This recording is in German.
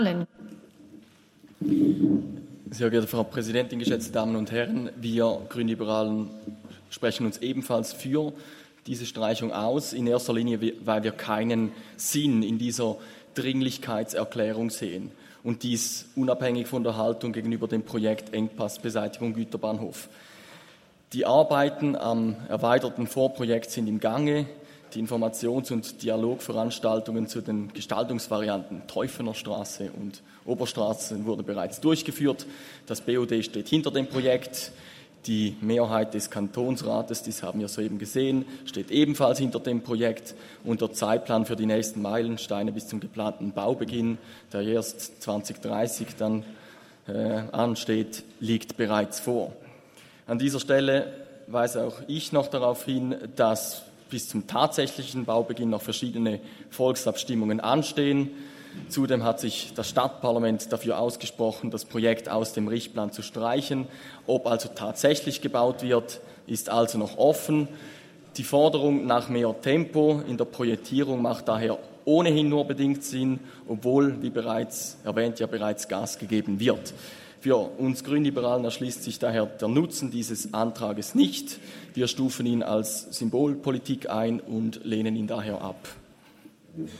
Sehr geehrte Frau Präsidentin, geschätzte Damen und Herren, wir Grünliberalen sprechen uns ebenfalls für diese Streichung aus, in erster Linie, weil wir keinen Sinn in dieser Dringlichkeitserklärung sehen und dies unabhängig von der Haltung gegenüber dem Projekt Engpassbeseitigung Güterbahnhof. Die Arbeiten am erweiterten Vorprojekt sind im Gange. Die Informations- und Dialogveranstaltungen zu den Gestaltungsvarianten Teufener Straße und Oberstraße wurden bereits durchgeführt. Das BUD steht hinter dem Projekt. Die Mehrheit des Kantonsrates, dies haben wir soeben gesehen, steht ebenfalls hinter dem Projekt. Und der Zeitplan für die nächsten Meilensteine bis zum geplanten Baubeginn, der erst 2030 dann ansteht, liegt bereits vor. An dieser Stelle weise auch ich noch darauf hin, dass bis zum tatsächlichen Baubeginn noch verschiedene Volksabstimmungen anstehen. Zudem hat sich das Stadtparlament dafür ausgesprochen, das Projekt aus dem Richtplan zu streichen. Ob also tatsächlich gebaut wird, ist also noch offen. Die Forderung nach mehr Tempo in der Projektierung macht daher ohnehin nur bedingt Sinn, obwohl, wie bereits erwähnt, ja bereits Gas gegeben wird. Für uns Grünliberalen erschließt sich daher der Nutzen dieses Antrages nicht. Wir stufen ihn als Symbolpolitik ein und lehnen ihn daher ab.